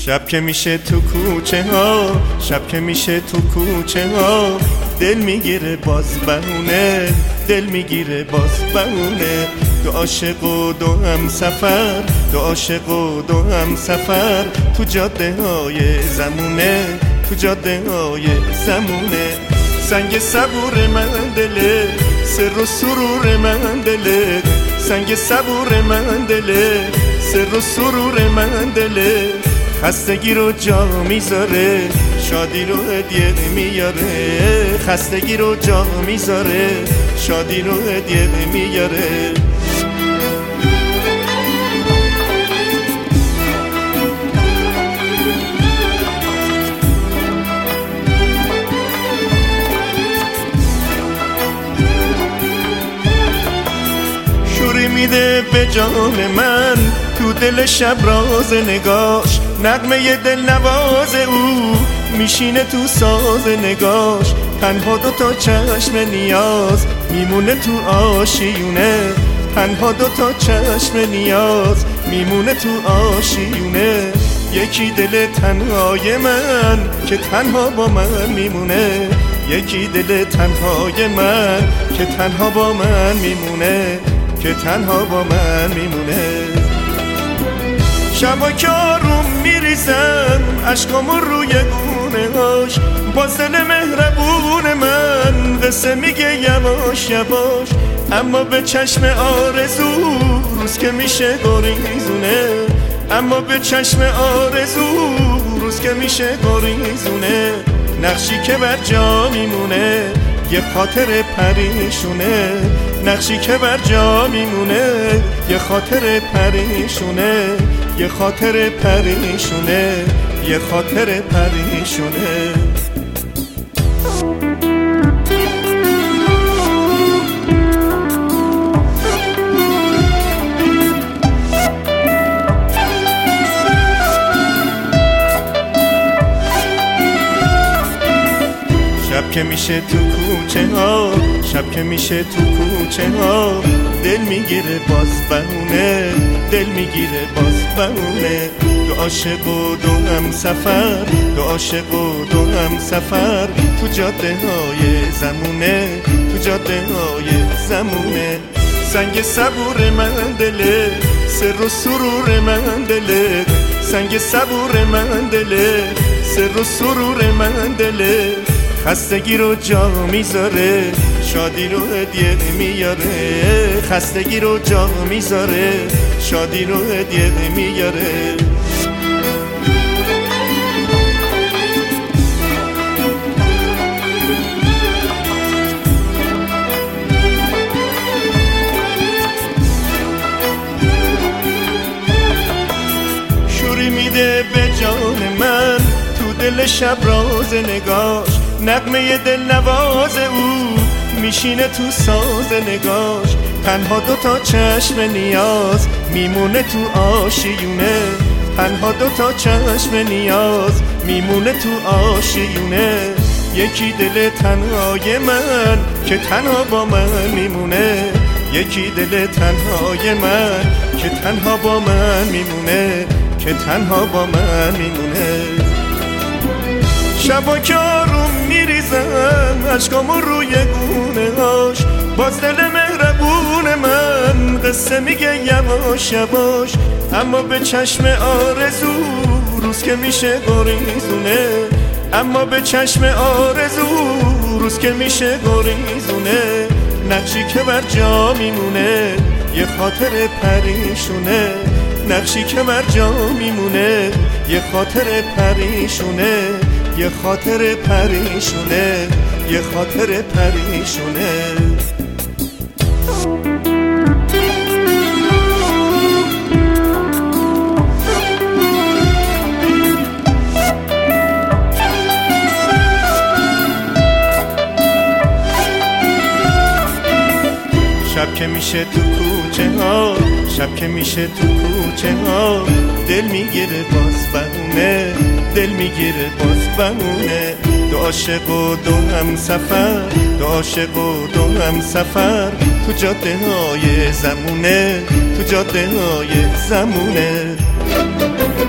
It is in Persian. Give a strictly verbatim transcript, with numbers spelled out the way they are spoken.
شب که میشه تو کوچه ها، شب که میشه تو کوچه ها، دل میگیره باز بهونه، دل میگیره باز بهونه. دو عاشق و دو هم سفر، دو عاشق و دو هم سفر، تو جاده های زمونه، تو جاده های زمونه. سنگ صبور من دله، سر و سرور من دله، سنگ صبور من دله، سر و سرور من دله. خستگی رو جا میذاره، شادی رو هدیه میاره، خستگی رو جا میذاره، شادی رو هدیه میاره. شوری میده به جان من تو دل شب راز نگاش، نغمه دل نواز او میشینه تو ساز نگاش. تنها دو تا چشم نیاز میمونه تو آشیونه، تنها دو تا چشم نیاز میمونه تو آشیونه. یکی دل تنهای من که تنها با من میمونه، یکی دل تنهای من که تنها با من میمونه، که تنها با من میمونه. شبا که آروم میریزم عشقامو روی گونه هاش، باز دل مهربون من قصه میگه یواش یواش. اما به چشم آرزو روز که میشه گریزونه، اما به چشم آرزو روز که میشه گریزونه. نقشی که بر جا میمونه یه خاطر پریشونه، نقشی که بر جا میمونه یه خاطر پریشونه، یه خاطر پریشونه، یه خاطر پریشونه. شب که میشه تو کوچه ها، شب که میشه تو کوچه ها، دل میگیره باز بهونه، دل میگیره باز بهونه. دو عاشق و دو هم سفر، دو عاشق و دو هم سفر، تو جاده های زمونه، تو جاده های زمونه. سنگ صبور من دله، سر و سرور من دله، سنگ صبور من دله، سر و سرور من دله. خستگی رو جا میذاره، شادی رو هدیه میاره، خستگی رو جا میذاره، شادی رو هدیه میاره. شوری میده به جان من تو دل شب راز نگاش، نغمه دل نواز او میشینه تو ساز نگاش. تنها دو تا چشم نیاز میمونه تو آشیونه، تنها دو تا چشم نیاز میمونه تو آشیونه. یکی دل تنهای من که تنها با من میمونه، یکی دل تنهای من که تنها با من میمونه، که تنها با من میمونه. شبا که آروم میریزم عشقامو روی گونه هاش، باز دل مهربون من قصه میگه یواش یواش. اما به چشم آرزو روز که میشه گریزونه، اما به چشم آرزو روز که میشه گریزونه. نقشی که بر جا میمونه یه خاطر پریشونه، نقشی که بر جا میمونه یه خاطر پریشونه، یه خاطر پریشونه، یه خاطر پریشونه. شب که میشه تو کوچه ها، شب که میشه تو کوچه ها، دل میگیره باز بهونه، دل میگیره باز بهونه. دو عاشق و دو هم سفر، دو عاشق و دو هم سفر، تو جاده های زمونه، تو جاده های زمونه.